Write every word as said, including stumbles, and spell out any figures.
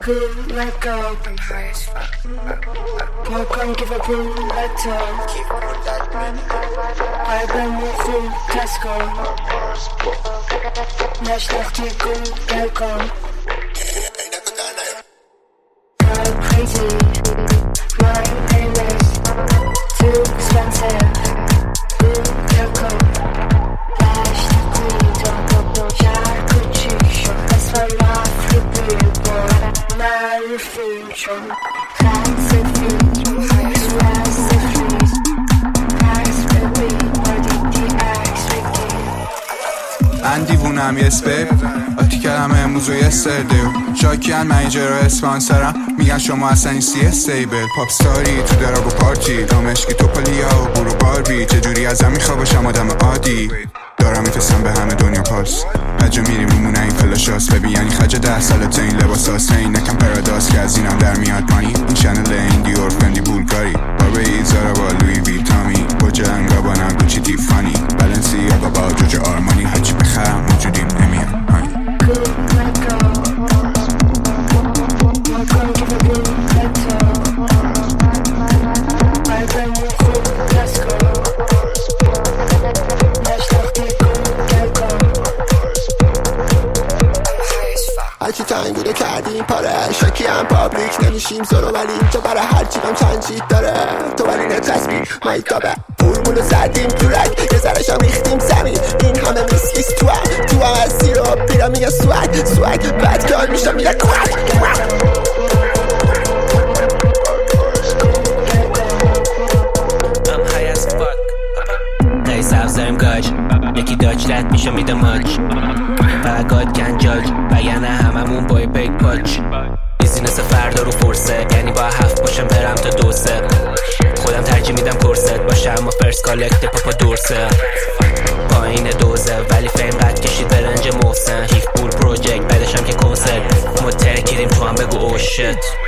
Cool, let go. I'm high as fuck. Man kan give up room, let turn. Qalbim mukhum, taskon. Nashtaqti kum, galkom. I'm crazy. My painless. Too expensive. Boom, galkom. Nashtaqti, don't go, don't jar, kuchi. That's why my flippy boy. My reflection. That's a future. High as a freeze. من دیوونم یس بیب آتی کلمه امروز و یس دیو شاکیان من اینجا رو اسپانسرم میگن شما اصلا این سی استیبل پاپ ستاری تو دراغ و پارتی دامشکی تو پالیا و برو باربی چجوری ازم میخوا باشم آدم عادی دارم میفرستم به همه دنیا پاس هجا میریم میمونه این فلاشاست ببین یعنی خرج ده سالت این لباس هاست این نکم پراداست که از اینم در میاد پایین این شنل این دیور فندی بولگاری باربه ایزارا با لوی ویتامی با جنگا با نگوچی تیفانی بلنسی آقا با جوج آرمانی هرچی بخرم موجودیم نمیاد پایین هرچی تنگ بوده کردیم پاره شاکی هم پابلیک نمیشیم زورو ولی تو برای هرچی هم تنجید داره تو ولی نه تصویر مایتابه فرمولو زدیم تو رگ یه ذرش هم ریختیم زمین این همه میسکیس تو هم تو هم از زیر و پیرا میگه سوگ سوگ بدکار میشم میگه کوک I'm high as fuck دایی سبزاریم گاج یکی داج رد میشم میده ماج فقط گنجاج بیانه هممون بای بیگ پاچ بیزینس فردا رو فرصه یعنی با هفت باشم برم تا دوسه خودم ترجیح میدم کرست باشه اما فرست کالکت پاپا دورسه پایین دوزه ولی فیم قد کشید برنج محسن هیف پول پروژکت بعدشم که کنسرت ما ترکیدیم تو هم بگو او شت